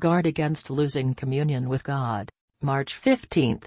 Guard against losing communion with God. March 15.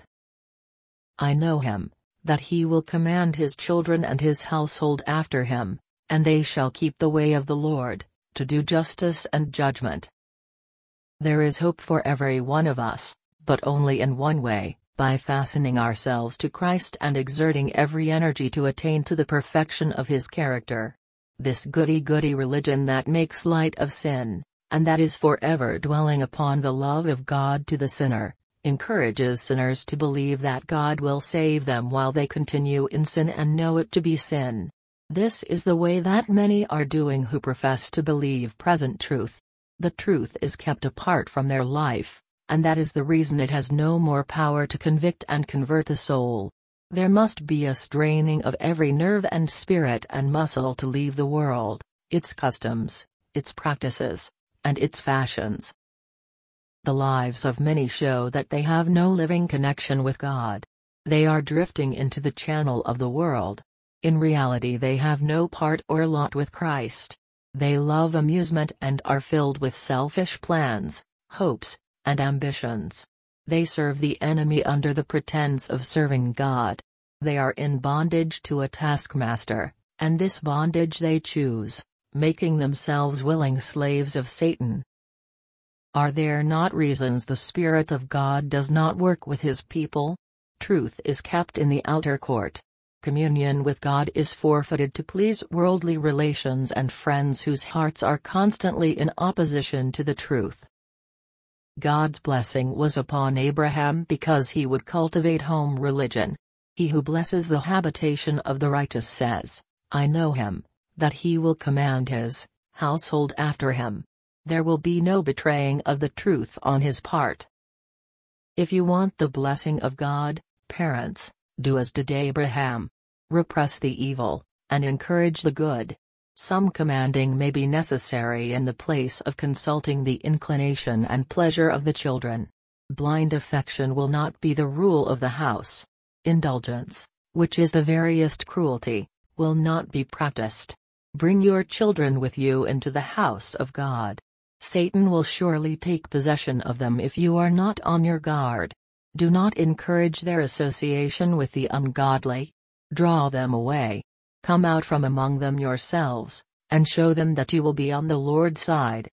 I know him, that he will command his children and his household after him, and they shall keep the way of the Lord, to do justice and judgment. There is hope for every one of us, but only in one way, by fastening ourselves to Christ and exerting every energy to attain to the perfection of his character. This goody-goody religion that makes light of sin, and that is forever dwelling upon the love of God to the sinner, encourages sinners to believe that God will save them while they continue in sin and know it to be sin. This is the way that many are doing who profess to believe present truth. The truth is kept apart from their life, and that is the reason it has no more power to convict and convert the soul. There must be a straining of every nerve and spirit and muscle to leave the world, its customs, its practices, and its fashions. The lives of many show that they have no living connection with God. They are drifting into the channel of the world. In reality, they have no part or lot with Christ. They love amusement and are filled with selfish plans, hopes, and ambitions. They serve the enemy under the pretense of serving God. They are in bondage to a taskmaster, and this bondage they choose, making themselves willing slaves of Satan. Are there not reasons the Spirit of God does not work with his people? Truth is kept in the outer court. Communion with God is forfeited to please worldly relations and friends whose hearts are constantly in opposition to the truth. God's blessing was upon Abraham because he would cultivate home religion. He who blesses the habitation of the righteous says, I know him, that he will command his household after him. There will be no betraying of the truth on his part. If you want the blessing of God, parents, do as did Abraham. Repress the evil, and encourage the good. Some commanding may be necessary in the place of consulting the inclination and pleasure of the children. Blind affection will not be the rule of the house. Indulgence, which is the veriest cruelty, will not be practiced. Bring your children with you into the house of God. Satan will surely take possession of them if you are not on your guard. Do not encourage their association with the ungodly. Draw them away. Come out from among them yourselves, and show them that you will be on the Lord's side.